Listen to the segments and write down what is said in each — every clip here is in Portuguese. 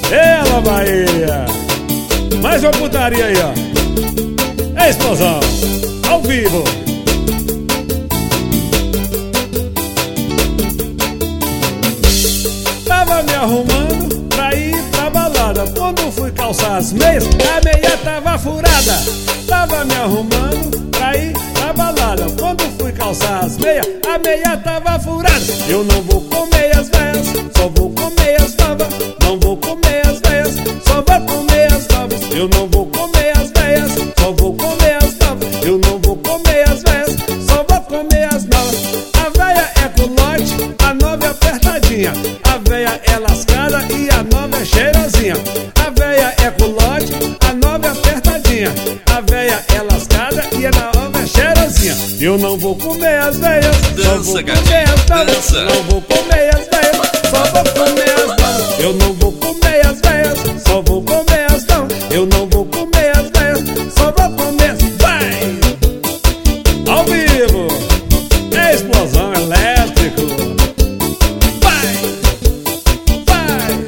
Ela, Bahia. Mais uma putaria aí, ó. É explosão, ao vivo. Tava me arrumando pra ir pra balada. Quando fui calçar as meias, a meia tava furada. Tava me arrumando pra ir pra balada. Quando fui calçar as meias, a meia tava furada. Eu não vou comer as velhas, só vou comer as novas. Não vou comer as velhas, só vou comer as novas. Eu não vou comer as velhas, só vou comer as novas. Eu não vou comer as velhas, só vou comer as novas. A velha é culote, a nova é apertadinha. A velha é lascada e a nova é cheirosinha. A velha é culote, a nova é apertadinha. A velha é lascada e a nova é cheirosinha. Eu não vou comer as velhas, só vou comer as novas. Não vou comer as velhas, só vou comer as novas. Eu não vou comer as velhas, só vou comer as novas. Eu não vou comer as velhas, só vou comer as... Vai! Ao vivo! É explosão elétrico! Vai! Vai!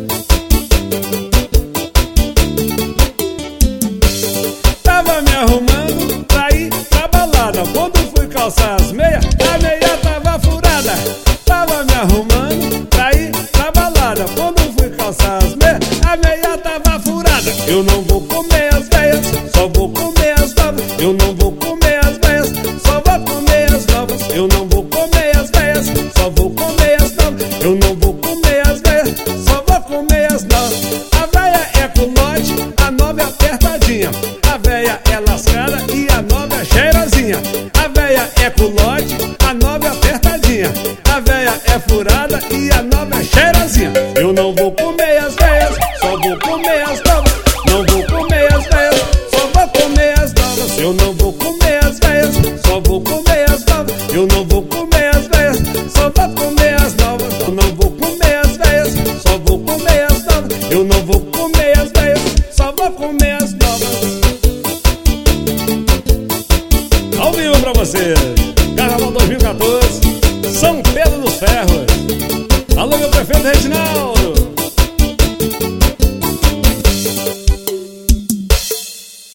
Tava me arrumando pra ir pra balada. Quando fui calçar as meias, a meia tava furada. Tava me arrumando pra ir pra balada. Quando fui calçar as meias, a meia tava furada. Eu não vou comer as velhas, só vou comer as novas. Eu não vou comer as velhas, só vou comer as novas. Eu não vou comer as velhas, só vou comer as novas. Eu não vou comer as velhas, só vou comer as novas. A velha é culote, a nova é apertadinha. A velha é lascada e a nova é cheirosinha. A velha é culote, a nova é apertadinha. A velha é furada e a nova é cheirosinha. Eu não vou comer as velhas, só vou comer as novas. Não vou comer as velhas, só vou comer as novas. Eu não vou comer as velhas, só vou comer as novas. Eu não vou comer as velhas, só vou comer as novas. Eu não vou comer as velhas, só vou comer as novas. Eu não vou